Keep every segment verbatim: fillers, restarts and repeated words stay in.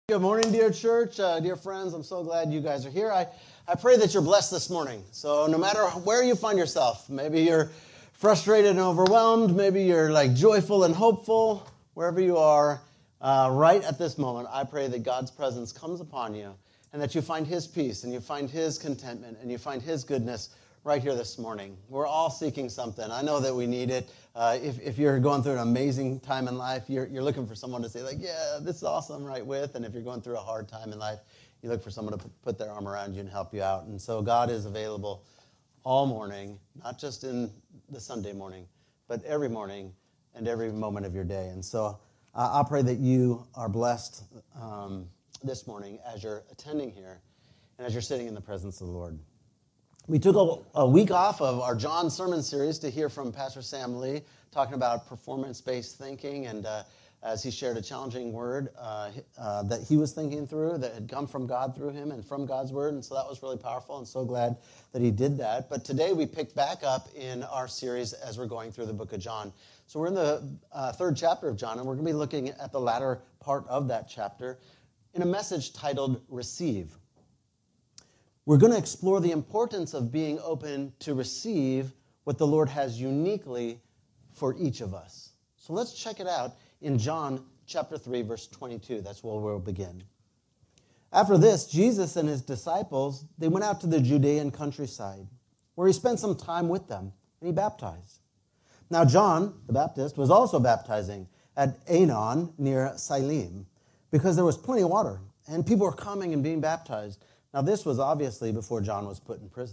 Good morning, dear church, uh, dear friends. I'm so glad you guys are here. I, I pray that you're blessed this morning. So no matter where you find yourself, maybe you're frustrated and overwhelmed, maybe you're like joyful and hopeful, wherever you are, uh, right at this moment, I pray that God's presence comes upon you and that you find His peace and you find His contentment and you find His goodness right here this morning. We're all seeking something. I know that we need it. Uh, if, if you're going through an amazing time in life, you're, you're looking for someone to say, like, yeah, this is awesome, right with. And if you're going through a hard time in life, you look for someone to put their arm around you and help you out. And so God is available all morning, not just in the Sunday morning, but every morning and every moment of your day. And so uh, I pray that you are blessed um, this morning as you're attending here and as you're sitting in the presence of the Lord. We took a, a week off of our John sermon series to hear from Pastor Sam Lee talking about performance-based thinking, and uh, as he shared a challenging word uh, uh, that he was thinking through that had come from God through him and from God's word, and so that was really powerful, and so glad that he did that. But today we pick back up in our series as we're going through the book of John. So we're in the uh, third chapter of John, and we're going to be looking at the latter part of that chapter in a message titled Receive. We're going to explore the importance of being open to receive what the Lord has uniquely for each of us. So let's check it out in John chapter three, verse twenty-two. That's where we'll begin. After this, Jesus and his disciples, they went out to the Judean countryside, where he spent some time with them, and he baptized. Now John, the Baptist, was also baptizing at Aenon near Siloam, because there was plenty of water, and people were coming and being baptized. Now, this was obviously before John was put in prison.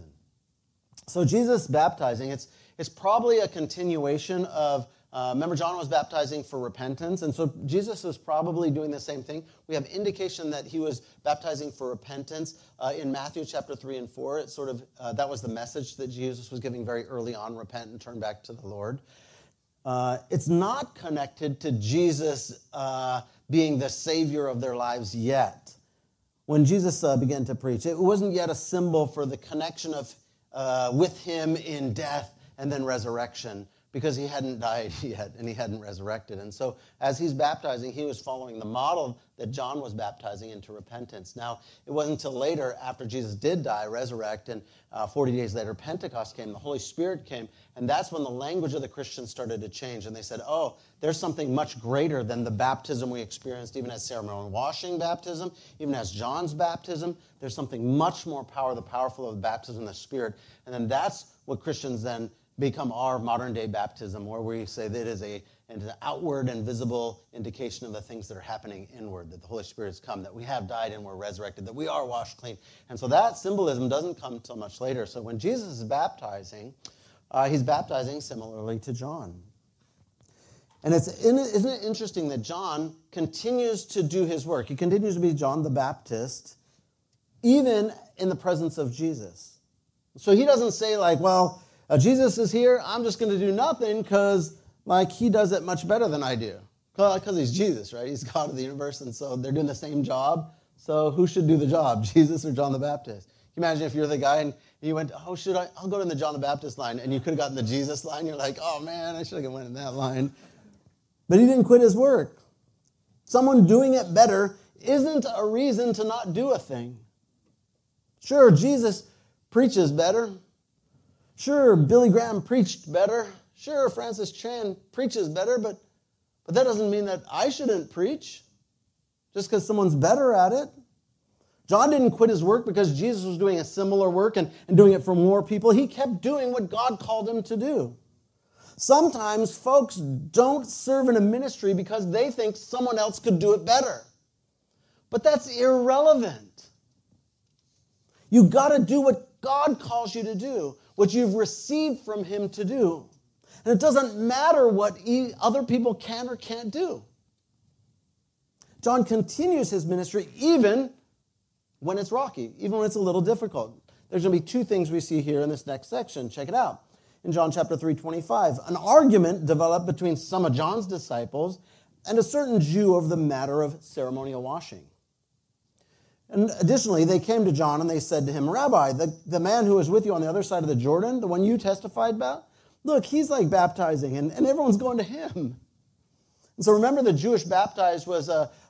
So Jesus baptizing, it's, it's probably a continuation of, uh, remember John was baptizing for repentance, and so Jesus was probably doing the same thing. We have indication that he was baptizing for repentance. Uh, in Matthew chapter three and four, it sort of, uh, that was the message that Jesus was giving very early on, repent and turn back to the Lord. Uh, it's not connected to Jesus uh, being the Savior of their lives yet. When Jesus uh, began to preach, it wasn't yet a symbol for the connection of uh, with him in death and then resurrection, because he hadn't died yet and he hadn't resurrected. And so as he's baptizing, he was following the model that John was baptizing into repentance. Now, it wasn't until later, after Jesus did die, resurrect, and uh, forty days later, Pentecost came, the Holy Spirit came, and that's when the language of the Christians started to change. And they said, oh, there's something much greater than the baptism we experienced, even as ceremonial washing baptism, even as John's baptism. There's something much more power, the powerful of the baptism of the Spirit. And then that's what Christians then become our modern-day baptism, where we say that it is a, an outward and visible indication of the things that are happening inward, that the Holy Spirit has come, that we have died and we're resurrected, that we are washed clean. And so that symbolism doesn't come until much later. So when Jesus is baptizing, uh, he's baptizing similarly to John. And it's isn't it interesting that John continues to do his work? He continues to be John the Baptist, even in the presence of Jesus. So he doesn't say like, well, Uh, Jesus is here, I'm just going to do nothing because, like, he does it much better than I do. Because he's Jesus, right? He's God of the universe, and so they're doing the same job. So who should do the job, Jesus or John the Baptist? Can you imagine if you're the guy and you went, oh, should I? I'll go in the John the Baptist line, and you could have gotten the Jesus line. You're like, oh, man, I should have went in that line. But he didn't quit his work. Someone doing it better isn't a reason to not do a thing. Sure, Jesus preaches better. Sure, Billy Graham preached better. Sure, Francis Chan preaches better, but, but that doesn't mean that I shouldn't preach just because someone's better at it. John didn't quit his work because Jesus was doing a similar work and, and doing it for more people. He kept doing what God called him to do. Sometimes folks don't serve in a ministry because they think someone else could do it better. But that's irrelevant. You got to do what God calls you to do, what you've received from him to do. And it doesn't matter what other people can or can't do. John continues his ministry even when it's rocky, even when it's a little difficult. There's going to be two things we see here in this next section. Check it out. In John chapter three, twenty-five, an argument developed between some of John's disciples and a certain Jew over the matter of ceremonial washing. And additionally, they came to John and they said to him, Rabbi, the, the man who was with you on the other side of the Jordan, the one you testified about, look, he's like baptizing and, and everyone's going to him. And so remember, the Jewish baptized was a,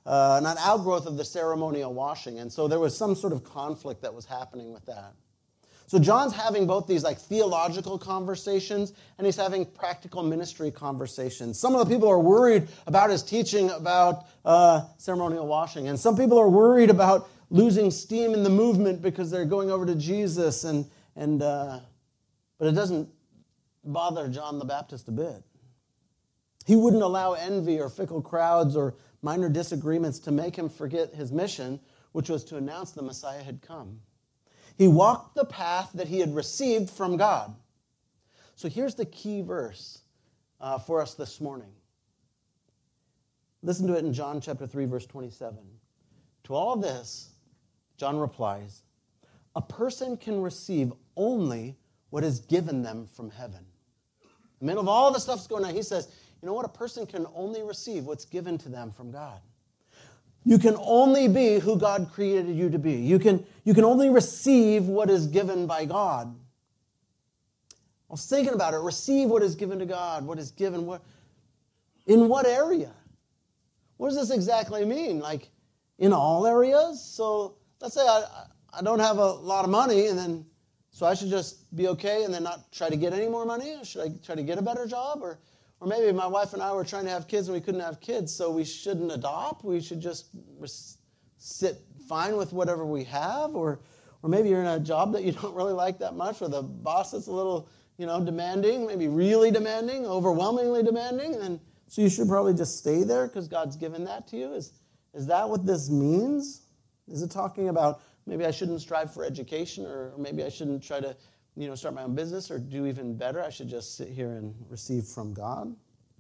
uh, an outgrowth of the ceremonial washing. And so there was some sort of conflict that was happening with that. So John's having both these like theological conversations and he's having practical ministry conversations. Some of the people are worried about his teaching about uh, ceremonial washing. And some people are worried about losing steam in the movement because they're going over to Jesus. And, and uh, but it doesn't bother John the Baptist a bit. He wouldn't allow envy or fickle crowds or minor disagreements to make him forget his mission, which was to announce the Messiah had come. He walked the path that he had received from God. So here's the key verse uh, for us this morning. Listen to it in John chapter three, verse twenty-seven. To all of this, John replies, a person can receive only what is given them from heaven. In the middle of all the stuff that's going on, he says, you know what? A person can only receive what's given to them from God. You can only be who God created you to be. You can, you can only receive what is given by God. I was thinking about it. Receive what is given to God. What is given. What, in what area? What does this exactly mean? Like, in all areas? So, let's say I, I don't have a lot of money, and then, so I should just be okay and then not try to get any more money? Or should I try to get a better job? Or Or maybe my wife and I were trying to have kids and we couldn't have kids, so we shouldn't adopt. We should just sit fine with whatever we have. Or or maybe you're in a job that you don't really like that much, or the boss is a little, you know, demanding, maybe really demanding, overwhelmingly demanding. And so you should probably just stay there because God's given that to you. Is, is that what this means? Is it talking about maybe I shouldn't strive for education, or maybe I shouldn't try to you know, start my own business or do even better? I should just sit here and receive from God.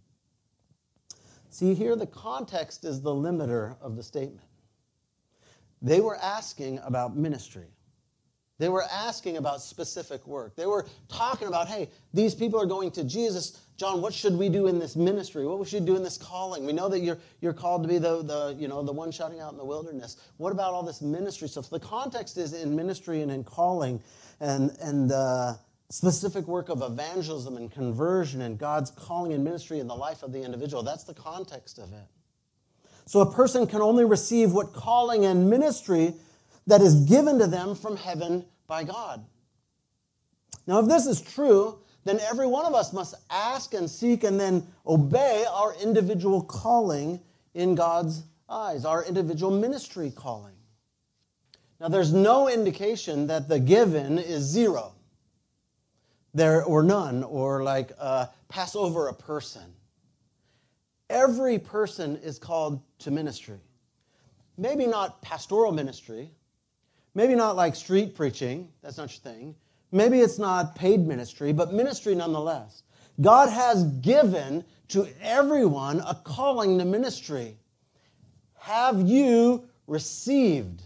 See, here the context is the limiter of the statement. They were asking about ministry. They were asking about specific work. They were talking about, hey, these people are going to Jesus. John, what should we do in this ministry? What we should do in this calling? We know that you're you're called to be the, the you know the one shouting out in the wilderness. What about all this ministry stuff? So the context is in ministry and in calling and and uh, specific work of evangelism and conversion and God's calling and ministry in the life of the individual. That's the context of it. So a person can only receive what calling and ministry that is given to them from heaven by God. Now, if this is true, then every one of us must ask and seek and then obey our individual calling in God's eyes, our individual ministry calling. Now, there's no indication that the given is zero, there or none, or like uh, pass over a person. Every person is called to ministry. Maybe not pastoral ministry. Maybe not like street preaching. That's not your thing. Maybe it's not paid ministry, but ministry nonetheless. God has given to everyone a calling to ministry. Have you received?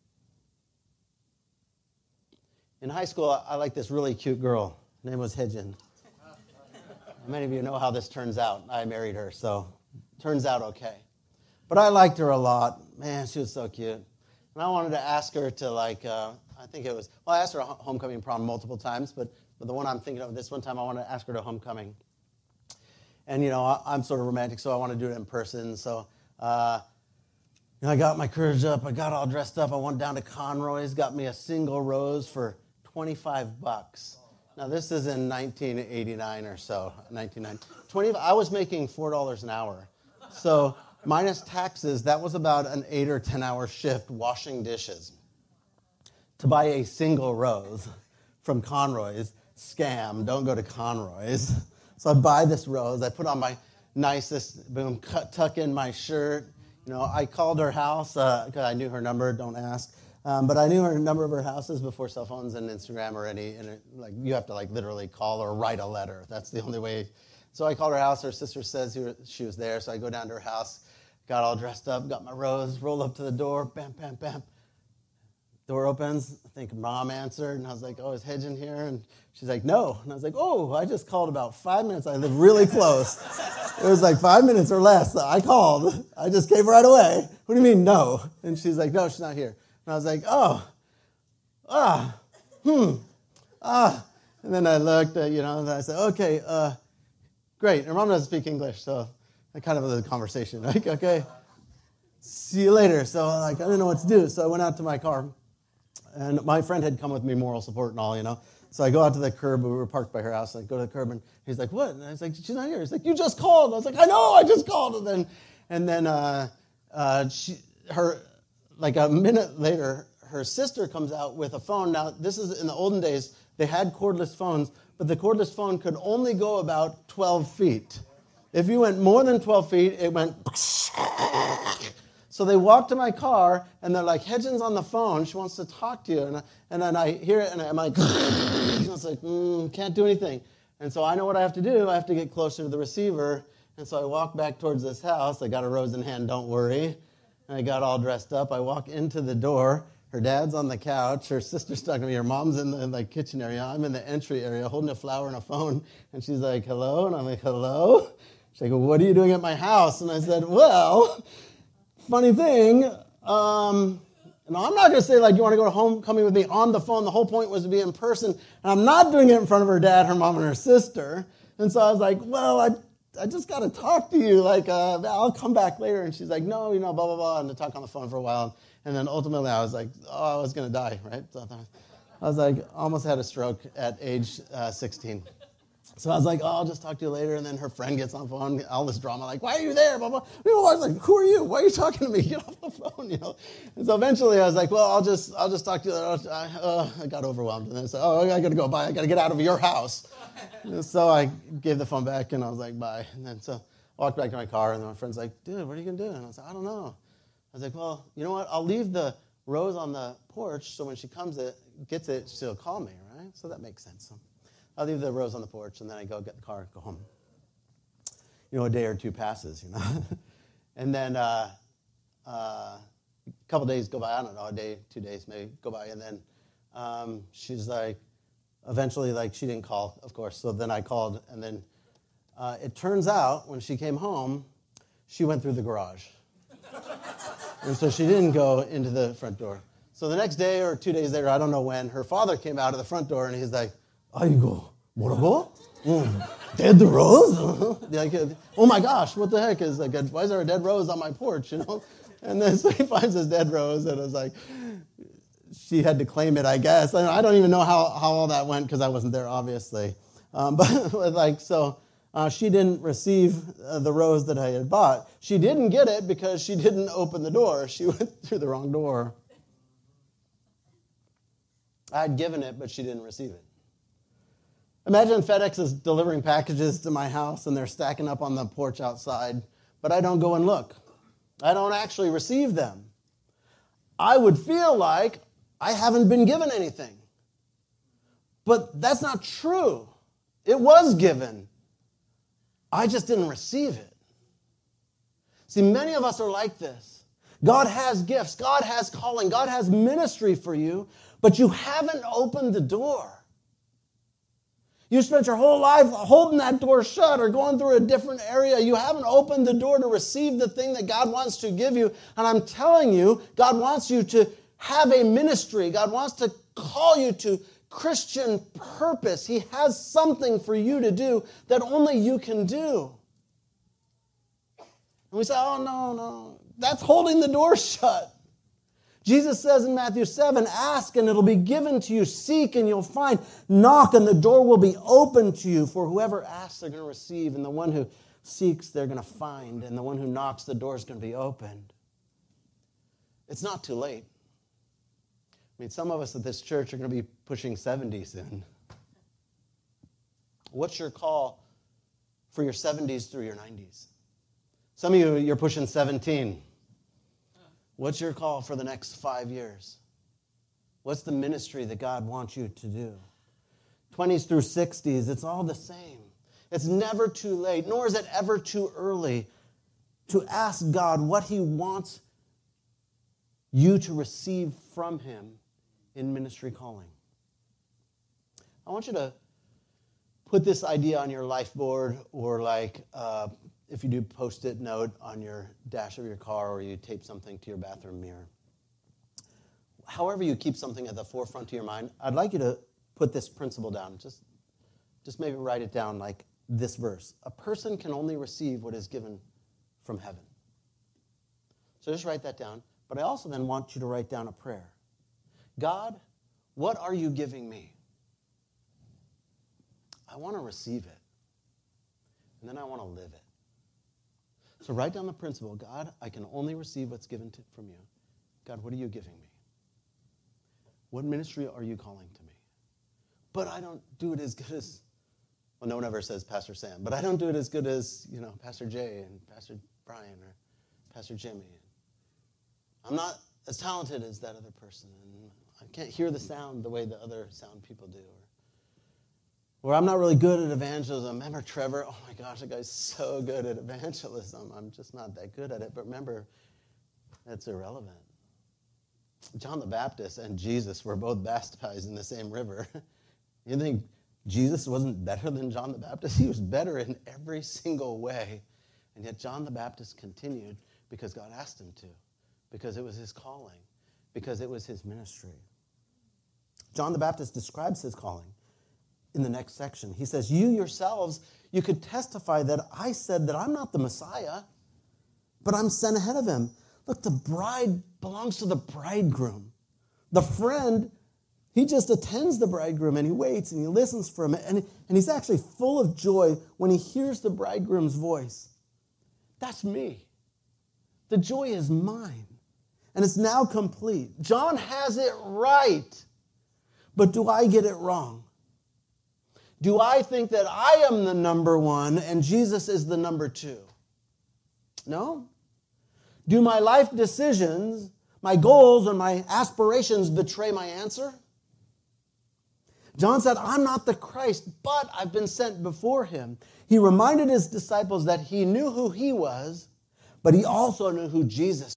In high school, I liked this really cute girl. Her name was Hedgen. Many of you know how this turns out. I married her, so turns out okay. But I liked her a lot. Man, she was so cute. And I wanted to ask her to, like, uh, I think it was, well, I asked her a homecoming prom multiple times, but, but the one I'm thinking of this one time, I want to ask her to homecoming. And, you know, I, I'm sort of romantic, so I want to do it in person. So, uh, you know, I got my courage up. I got all dressed up. I went down to Conroy's, got me a single rose for twenty-five bucks. Now, this is in nineteen eighty-nine or so, nineteen ninety. twenty, I was making four dollars an hour. So, minus taxes, that was about an eight or ten hour shift washing dishes. To buy a single rose from Conroy's, scam, don't go to Conroy's. So I buy this rose, I put on my nicest, boom, cut, tuck in my shirt. You know, I called her house, because uh, I knew her number, don't ask. Um, but I knew her number of her houses before cell phones and Instagram or any, and it, like, you have to like literally call or write a letter. That's the only way. So I called her house, her sister says she was there, so I go down to her house, got all dressed up, got my rose, roll up to the door, bam, bam, bam. Door opens, I think mom answered, and I was like, oh, is Hedgen here? And she's like, no. And I was like, oh, I just called about five minutes. I live really close. It was like five minutes or less. I called. I just came right away. What do you mean, no? And she's like, no, she's not here. And I was like, oh, ah, hmm, ah. And then I looked, at, you know, and I said, okay, uh, great. Her mom doesn't speak English, so I kind of had a conversation. Like, okay, see you later. So like I didn't know what to do. So I went out to my car, and my friend had come with me, moral support and all, you know. So I go out to the curb. We were parked by her house. I go to the curb, and he's like, "What?" And I was like, "She's not here." He's like, "You just called." And I was like, "I know, I just called." And then, and then uh, uh, she, her, like a minute later, her sister comes out with a phone. Now, this is in the olden days. They had cordless phones, but the cordless phone could only go about twelve feet. If you went more than twelve feet, it went. So they walk to my car, and they're like, Hedgen's on the phone. She wants to talk to you. And, I, and then I hear it, and I'm like, it's like, mm, can't do anything. And so I know what I have to do. I have to get closer to the receiver. And so I walk back towards this house. I got a rose in hand, don't worry. And I got all dressed up. I walk into the door. Her dad's on the couch. Her sister's talking to me. Her mom's in the like, kitchen area. I'm in the entry area holding a flower and a phone. And she's like, hello? And I'm like, hello? She's like, well, what are you doing at my house? And I said, well... Funny thing, um, and I'm not going to say, like, you want to go to homecoming with me on the phone. The whole point was to be in person. And I'm not doing it in front of her dad, her mom, and her sister. And so I was like, well, I I just got to talk to you. Like, uh, I'll come back later. And she's like, no, you know, blah, blah, blah. And to talk on the phone for a while. And then ultimately I was like, oh, I was going to die, right? So I was like, almost had a stroke at age uh, sixteen. So I was like, oh, I'll just talk to you later. And then her friend gets on the phone, all this drama, like, why are you there? Blah, blah. People are like, who are you? Why are you talking to me? Get off the phone, you know. And so eventually I was like, well, I'll just I'll just talk to you later. I, uh, I got overwhelmed. And then I said, oh, I got to go. Bye. I got to get out of your house. And so I gave the phone back, and I was like, bye. And then so I walked back to my car, and then my friend's like, dude, what are you going to do? And I was like, I don't know. I was like, well, you know what? I'll leave the rose on the porch, so when she comes, it gets it, she'll call me, right? So that makes sense. So I'll leave the rose on the porch, and then I go get the car, go home. You know, a day or two passes, you know. And then uh, uh, a couple days go by, I don't know, a day, two days maybe go by, and then um, she's like, eventually, like, she didn't call, of course, so then I called, and then uh, it turns out, when she came home, she went through the garage. And so she didn't go into the front door. So the next day or two days later, I don't know when, her father came out of the front door, and he's like, 아이고, 뭐라고? Mm. Dead rose? Like, oh my gosh, what the heck is like? A, why is there a dead rose on my porch? You know, and then so he finds this dead rose, and I was like, she had to claim it, I guess. I don't even know how, how all that went because I wasn't there, obviously. Um, but like, so uh, she didn't receive uh, the rose that I had bought. She didn't get it because she didn't open the door. She went through the wrong door. I had given it, but she didn't receive it. Imagine FedEx is delivering packages to my house, and they're stacking up on the porch outside, but I don't go and look. I don't actually receive them. I would feel like I haven't been given anything. But that's not true. It was given. I just didn't receive it. See, many of us are like this. God has gifts. God has calling. God has ministry for you, but you haven't opened the door. You spent your whole life holding that door shut or going through a different area. You haven't opened the door to receive the thing that God wants to give you. And I'm telling you, God wants you to have a ministry. God wants to call you to Christian purpose. He has something for you to do that only you can do. And we say, oh, no, no. That's holding the door shut. Jesus says in Matthew seven, ask and it'll be given to you. Seek and you'll find. Knock and the door will be open to you. For whoever asks, they're going to receive. And the one who seeks, they're going to find. And the one who knocks, the door is going to be opened. It's not too late. I mean, some of us at this church are going to be pushing seventy soon. What's your call for your seventies through your nineties? Some of you, you're pushing seventeen. What's your call for the next five years? What's the ministry that God wants you to do? twenties through sixties, it's all the same. It's never too late, nor is it ever too early to ask God what He wants you to receive from Him in ministry calling. I want you to put this idea on your life board, or like uh, if you do post-it note on your dash of your car, or you tape something to your bathroom mirror. However you keep something at the forefront of your mind, I'd like you to put this principle down. Just, just maybe write it down like this verse. A person can only receive what is given from heaven. So just write that down. But I also then want you to write down a prayer. God, what are you giving me? I want to receive it. And then I want to live it. So write down the principle. God, I can only receive what's given to, from you. God, what are you giving me? What ministry are you calling to me? But I don't do it as good as, well, no one ever says Pastor Sam, but I don't do it as good as, you know, Pastor Jay and Pastor Brian or Pastor Jimmy. I'm not as talented as that other person, and I can't hear the sound the way the other sound people do. Or, or I'm not really good at evangelism. Remember Trevor? Oh my gosh, that guy's so good at evangelism. I'm just not that good at it. But remember, that's irrelevant. John the Baptist and Jesus were both baptized in the same river. You think Jesus wasn't better than John the Baptist? He was better in every single way. And yet John the Baptist continued because God asked him to, because it was his calling, because it was his ministry. John the Baptist describes his calling in the next section. He says, you yourselves, you could testify that I said that I'm not the Messiah, but I'm sent ahead of him. Look, the bride belongs to the bridegroom. The friend, he just attends the bridegroom and he waits and he listens for him. And, and he's actually full of joy when he hears the bridegroom's voice. That's me. The joy is mine. And it's now complete. John has it right. But do I get it wrong? Do I think that I am the number one and Jesus is the number two? No. Do my life decisions, my goals, and my aspirations betray my answer? John said, I'm not the Christ, but I've been sent before him. He reminded his disciples that he knew who he was, but he also knew who Jesus was.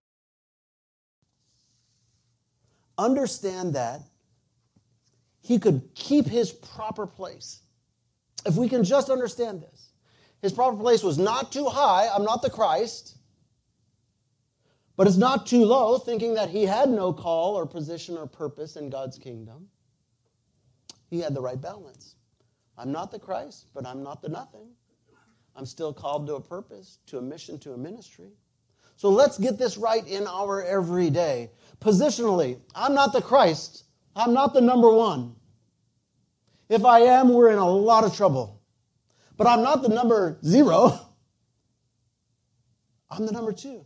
Understand that he could keep his proper place. If we can just understand this. His proper place was not too high, I'm not the Christ. But it's not too low, thinking that he had no call or position or purpose in God's kingdom. He had the right balance. I'm not the Christ, but I'm not the nothing. I'm still called to a purpose, to a mission, to a ministry. So let's get this right in our everyday. Positionally, I'm not the Christ. I'm not the number one. If I am, we're in a lot of trouble. But I'm not the number zero. I'm the number two.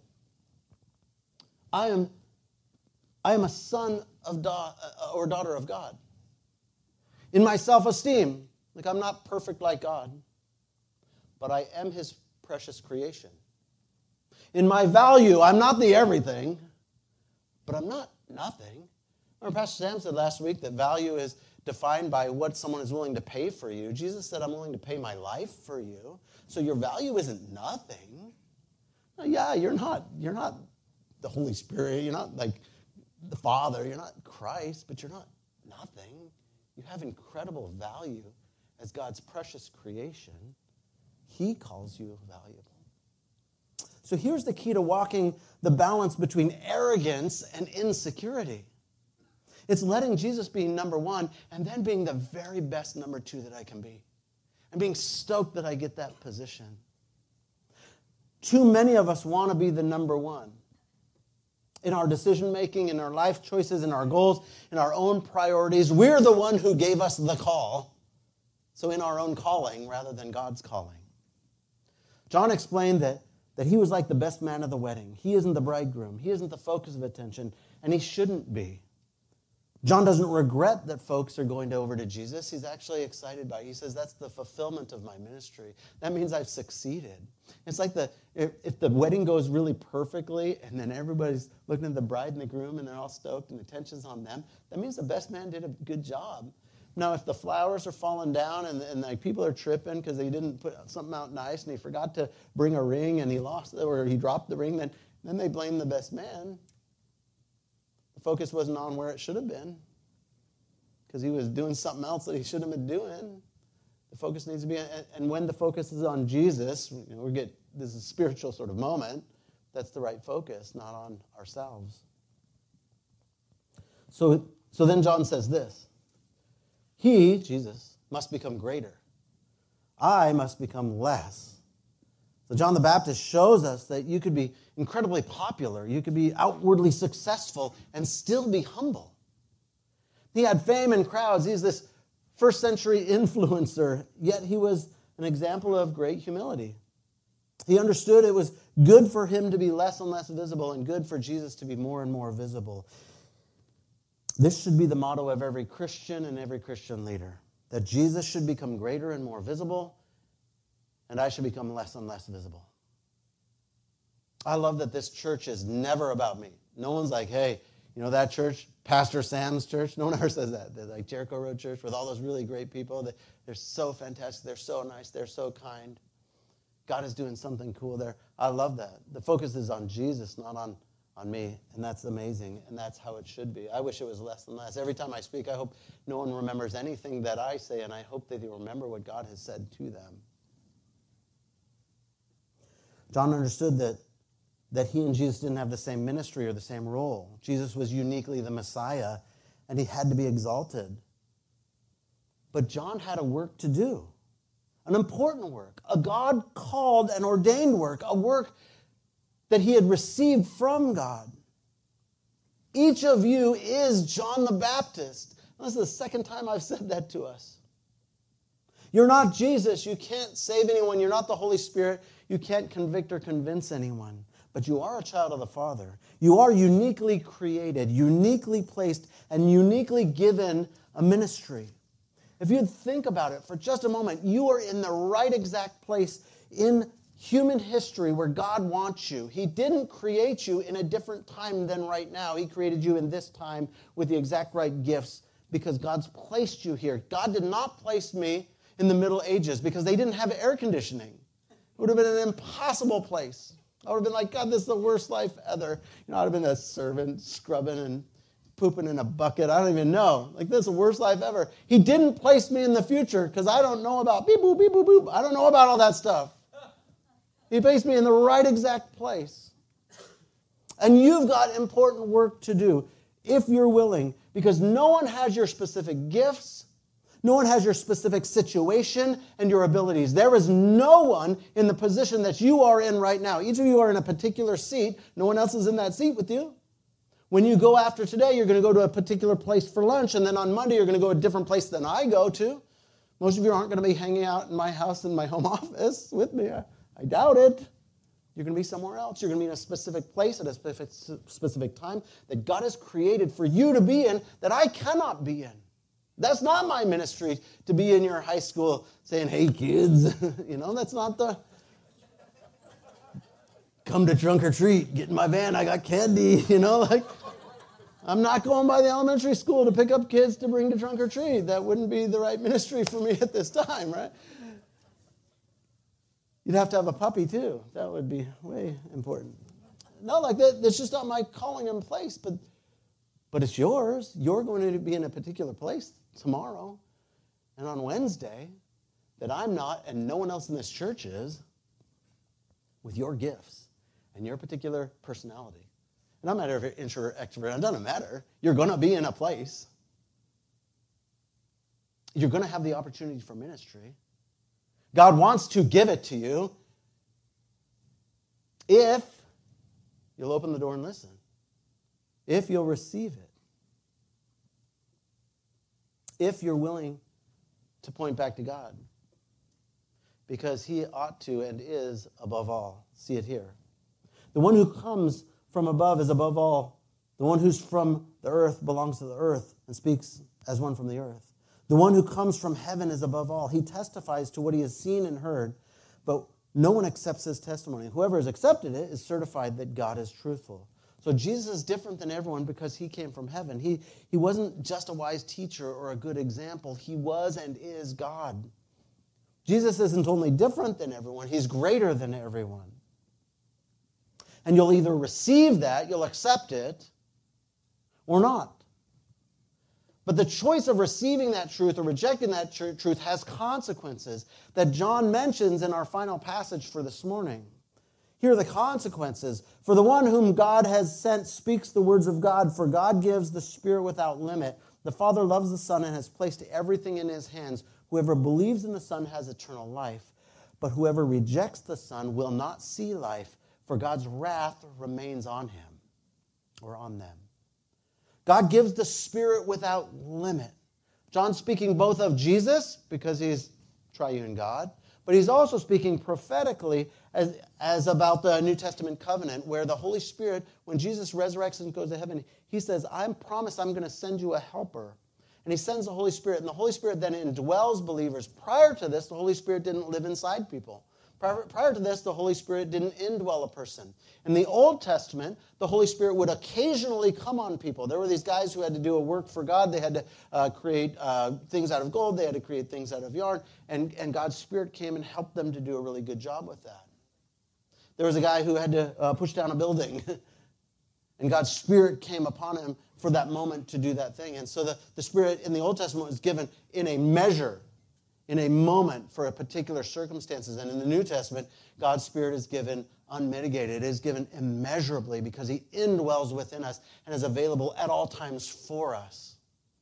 I am, I am a son of da- or daughter of God. In my self-esteem, like I'm not perfect like God, but I am his precious creation. In my value, I'm not the everything, but I'm not nothing. Remember Pastor Sam said last week that value is defined by what someone is willing to pay for you. Jesus said, I'm willing to pay my life for you. So your value isn't nothing. Yeah, you're not, you're not the Holy Spirit. You're not like the Father. You're not Christ, but you're not nothing. You have incredible value as God's precious creation. He calls you valuable. So here's the key to walking the balance between arrogance and insecurity. It's letting Jesus be number one and then being the very best number two that I can be. And being stoked that I get that position. Too many of us want to be the number one. In our decision making, in our life choices, in our goals, in our own priorities, we're the one who gave us the call. So in our own calling rather than God's calling. John explained that, that he was like the best man of the wedding. He isn't the bridegroom. He isn't the focus of attention, and he shouldn't be. John doesn't regret that folks are going over to Jesus. He's actually excited by it. He says, that's the fulfillment of my ministry. That means I've succeeded. It's like the if, if the wedding goes really perfectly and then everybody's looking at the bride and the groom and they're all stoked and attention's on them, that means the best man did a good job. Now, if the flowers are falling down and, and like people are tripping because they didn't put something out nice and he forgot to bring a ring and he lost or he dropped the ring, then, then they blame the best man. The focus wasn't on where it should have been because he was doing something else that he shouldn't have been doing. The focus needs to be, and when the focus is on Jesus, you know, we get this is a spiritual sort of moment. That's the right focus, not on ourselves. So, so then John says this. He, Jesus, must become greater. I must become less. So John the Baptist shows us that you could be incredibly popular. You could be outwardly successful and still be humble. He had fame and crowds. He's this first century influencer, yet he was an example of great humility. He understood it was good for him to be less and less visible and good for Jesus to be more and more visible. This should be the motto of every Christian and every Christian leader, that Jesus should become greater and more visible, and I should become less and less visible. I love that this church is never about me. No one's like, hey, you know that church, Pastor Sam's church? No one ever says that. They're like Jericho Road Church with all those really great people. They, they're so fantastic. They're so nice. They're so kind. God is doing something cool there. I love that. The focus is on Jesus, not on, on me, and that's amazing, and that's how it should be. I wish it was less and less. Every time I speak, I hope no one remembers anything that I say, and I hope that they remember what God has said to them. John understood that that he and Jesus didn't have the same ministry or the same role. Jesus was uniquely the Messiah, and he had to be exalted. But John had a work to do, an important work, a God-called and ordained work, a work that he had received from God. Each of you is John the Baptist. This is the second time I've said that to us. You're not Jesus. You can't save anyone. You're not the Holy Spirit. You can't convict or convince anyone. But you are a child of the Father. You are uniquely created, uniquely placed, and uniquely given a ministry. If you'd think about it for just a moment, you are in the right exact place in human history where God wants you. He didn't create you in a different time than right now. He created you in this time with the exact right gifts because God's placed you here. God did not place me in the Middle Ages because they didn't have air conditioning. It would have been an impossible place. I would have been like, God, this is the worst life ever. You know, I would have been a servant scrubbing and pooping in a bucket. I don't even know. Like, this is the worst life ever. He didn't place me in the future because I don't know about beep, boop, beep, boop, boop. I don't know about all that stuff. He placed me in the right exact place. And you've got important work to do if you're willing, because no one has your specific gifts. No one has your specific situation and your abilities. There is no one in the position that you are in right now. Each of you are in a particular seat. No one else is in that seat with you. When you go after today, you're going to go to a particular place for lunch, and then on Monday, you're going to go to a different place than I go to. Most of you aren't going to be hanging out in my house in my home office with me. I, I doubt it. You're going to be somewhere else. You're going to be in a specific place at a specific, specific time that God has created for you to be in that I cannot be in. That's not my ministry to be in your high school saying, hey, kids. You know, that's not the come to trunk or treat, get in my van, I got candy. You know, like, I'm not going by the elementary school to pick up kids to bring to trunk or treat. That wouldn't be the right ministry for me at this time, right? You'd have to have a puppy, too. That would be way important. No, like that, that's just not my calling and place, but, but it's yours. You're going to be in a particular place tomorrow and on Wednesday that I'm not and no one else in this church is with your gifts and your particular personality. And I'm not an introvert, extrovert. It doesn't matter. You're going to be in a place. You're going to have the opportunity for ministry. God wants to give it to you if you'll open the door and listen, if you'll receive it, if you're willing to point back to God, because he ought to and is above all. See it here. The one who comes from above is above all. The one who's from the earth belongs to the earth and speaks as one from the earth. The one who comes from heaven is above all. He testifies to what he has seen and heard, but no one accepts his testimony. Whoever has accepted it is certified that God is truthful. So Jesus is different than everyone because he came from heaven. He, he wasn't just a wise teacher or a good example. He was and is God. Jesus isn't only different than everyone, he's greater than everyone. And you'll either receive that, you'll accept it, or not. But the choice of receiving that truth or rejecting that tr- truth has consequences that John mentions in our final passage for this morning. Here are the consequences. For the one whom God has sent speaks the words of God, for God gives the Spirit without limit. The Father loves the Son and has placed everything in his hands. Whoever believes in the Son has eternal life, but whoever rejects the Son will not see life, for God's wrath remains on him or on them. God gives the Spirit without limit. John speaking both of Jesus, because he's triune God, but he's also speaking prophetically as, as about the New Testament covenant, where the Holy Spirit, when Jesus resurrects and goes to heaven, he says, I promise I'm going to send you a helper. And he sends the Holy Spirit, and the Holy Spirit then indwells believers. Prior to this, the Holy Spirit didn't live inside people. Prior, prior to this, the Holy Spirit didn't indwell a person. In the Old Testament, the Holy Spirit would occasionally come on people. There were these guys who had to do a work for God. They had to uh, create uh, things out of gold. They had to create things out of yarn. And, and God's Spirit came and helped them to do a really good job with that. There was a guy who had to uh, push down a building. And God's Spirit came upon him for that moment to do that thing. And so the, the Spirit in the Old Testament was given in a measure, in a moment for a particular circumstances. And in the New Testament, God's Spirit is given unmitigated. It is given immeasurably because he indwells within us and is available at all times for us.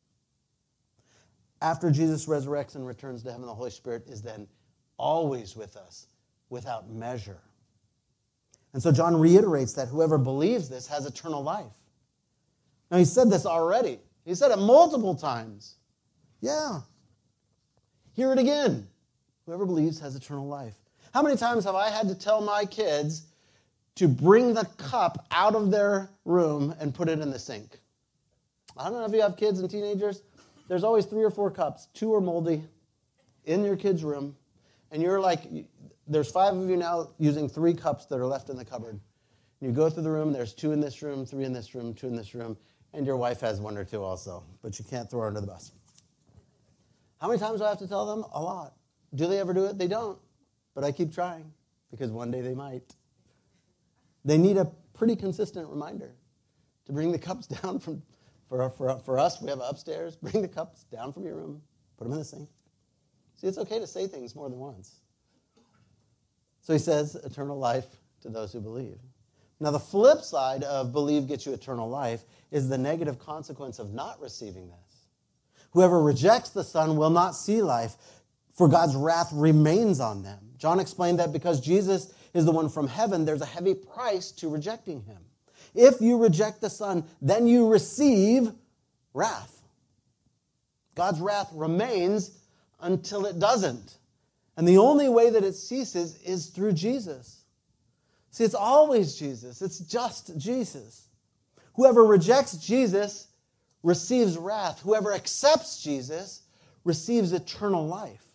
After Jesus resurrects and returns to heaven, the Holy Spirit is then always with us without measure. And so John reiterates that whoever believes this has eternal life. Now, he said this already. He said it multiple times. Yeah. Hear it again. Whoever believes has eternal life. How many times have I had to tell my kids to bring the cup out of their room and put it in the sink? I don't know if you have kids and teenagers. There's always three or four cups. Two are moldy in your kid's room. And you're like, there's five of you now using three cups that are left in the cupboard. And you go through the room, there's two in this room, three in this room, two in this room, and your wife has one or two also, but you can't throw her under the bus. How many times do I have to tell them? A lot. Do they ever do it? They don't. But I keep trying, because one day they might. They need a pretty consistent reminder to bring the cups down from, for, for, for us, we have upstairs, bring the cups down from your room, put them in the sink. See, it's okay to say things more than once. So he says, eternal life to those who believe. Now, the flip side of believe gets you eternal life is the negative consequence of not receiving this. Whoever rejects the Son will not see life, for God's wrath remains on them. John explained that because Jesus is the one from heaven, there's a heavy price to rejecting him. If you reject the Son, then you receive wrath. God's wrath remains until it doesn't. And the only way that it ceases is through Jesus. See, it's always Jesus. It's just Jesus. Whoever rejects Jesus receives wrath. Whoever accepts Jesus receives eternal life.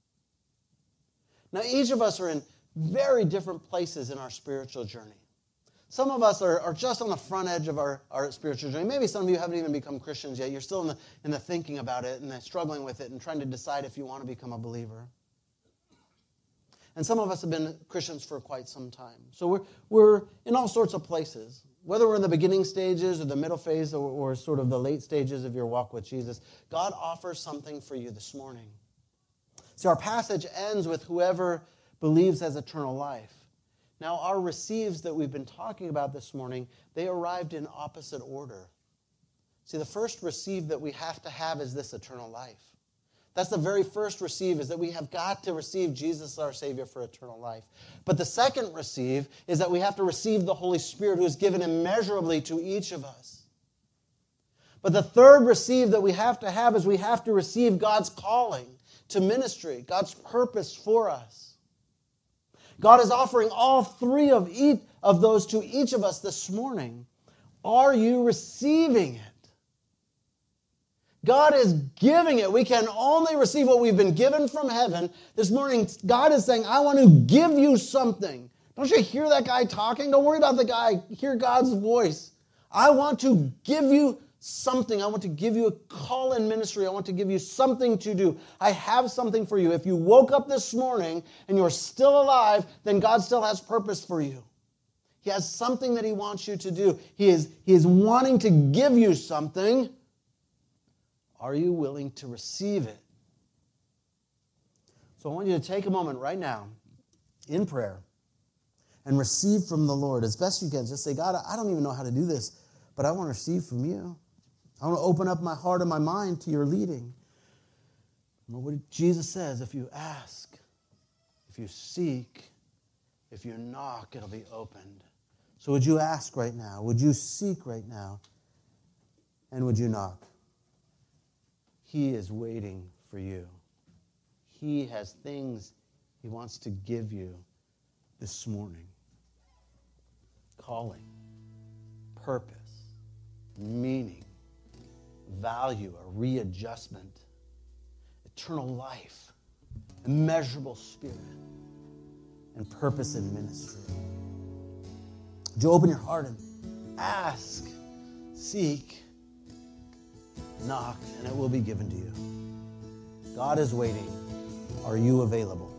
Now, each of us are in very different places in our spiritual journey. Some of us are, are just on the front edge of our, our spiritual journey. Maybe some of you haven't even become Christians yet. You're still in the, in the thinking about it and the struggling with it and trying to decide if you want to become a believer. And some of us have been Christians for quite some time. So we're, we're in all sorts of places. Whether we're in the beginning stages or the middle phase or, or sort of the late stages of your walk with Jesus, God offers something for you this morning. See, our passage ends with whoever believes has eternal life. Now, our receives that we've been talking about this morning, they arrived in opposite order. See, the first receive that we have to have is this eternal life. That's the very first receive, is that we have got to receive Jesus our Savior for eternal life. But the second receive is that we have to receive the Holy Spirit, who is given immeasurably to each of us. But the third receive that we have to have is we have to receive God's calling to ministry, God's purpose for us. God is offering all three of each of those to each of us this morning. Are you receiving it? God is giving it. We can only receive what we've been given from heaven. This morning, God is saying, I want to give you something. Don't you hear that guy talking? Don't worry about the guy. Hear God's voice. I want to give you something. I want to give you a call in ministry. I want to give you something to do. I have something for you. If you woke up this morning and you're still alive, then God still has purpose for you. He has something that he wants you to do. He is, he is wanting to give you something. Are you willing to receive it? So I want you to take a moment right now in prayer and receive from the Lord as best you can. Just say, God, I don't even know how to do this, but I want to receive from you. I want to open up my heart and my mind to your leading. What Jesus says, if you ask, if you seek, If you knock, it'll be opened. So would you ask right now? Would you seek right now? And would you knock? He is waiting for you. He has things he wants to give you this morning. Calling, purpose, meaning, value, a readjustment, eternal life, immeasurable spirit, and purpose in ministry. Would you open your heart and ask, seek, knock, and it will be given to you. God is waiting. Are you available?